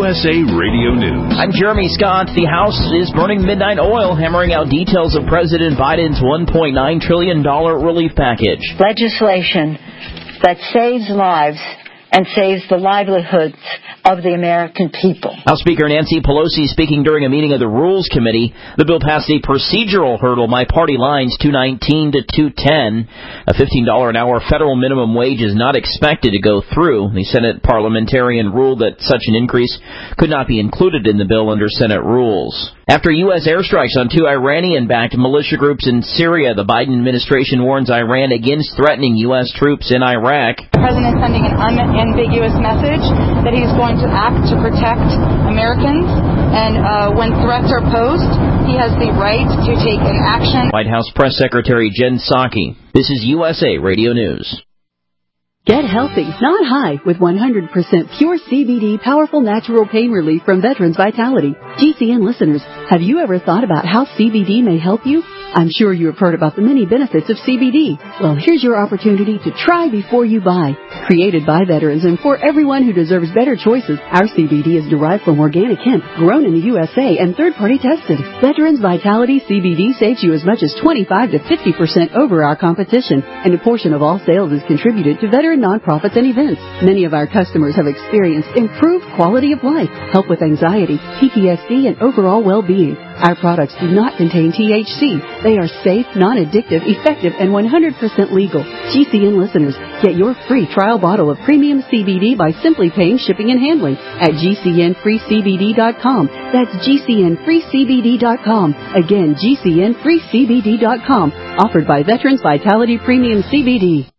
USA Radio News. I'm Jeremy Scott. The House is burning midnight oil, hammering out details of President Biden's $1.9 trillion relief package. Legislation that saves lives and saves the livelihoods of the American people. House Speaker Nancy Pelosi speaking during a meeting of the Rules Committee. The bill passed a procedural hurdle by party lines, 219 to 210. A $15 an hour federal minimum wage is not expected to go through. The Senate parliamentarian ruled that such an increase could not be included in the bill under Senate rules. After U.S. airstrikes on 2 Iranian-backed militia groups in Syria, the Biden administration warns Iran against threatening U.S. troops in Iraq. The president is sending an unambiguous message that he's going to act to protect Americans, and when threats are posed, he has the right to take an action. White House Press Secretary Jen Psaki. This is USA Radio News. Get healthy, not high, with 100% pure CBD powerful natural pain relief from Veterans Vitality. GCN listeners, have you ever thought about how CBD may help you? I'm sure you have heard about the many benefits of CBD. Well, here's your opportunity to try before you buy. Created by veterans and for everyone who deserves better choices, our CBD is derived from organic hemp, grown in the USA and third-party tested. Veterans Vitality CBD saves you as much as 25 to 50% over our competition, and a portion of all sales is contributed to veteran nonprofits and events. Many of our customers have experienced improved quality of life, help with anxiety, PTSD, and overall well-being. Our products do not contain THC. They are safe, non-addictive, effective, and 100% legal. GCN listeners, get your free trial bottle of premium CBD by simply paying shipping and handling at GCNFreeCBD.com. That's GCNFreeCBD.com. Again, GCNFreeCBD.com. Offered by Veterans Vitality Premium CBD.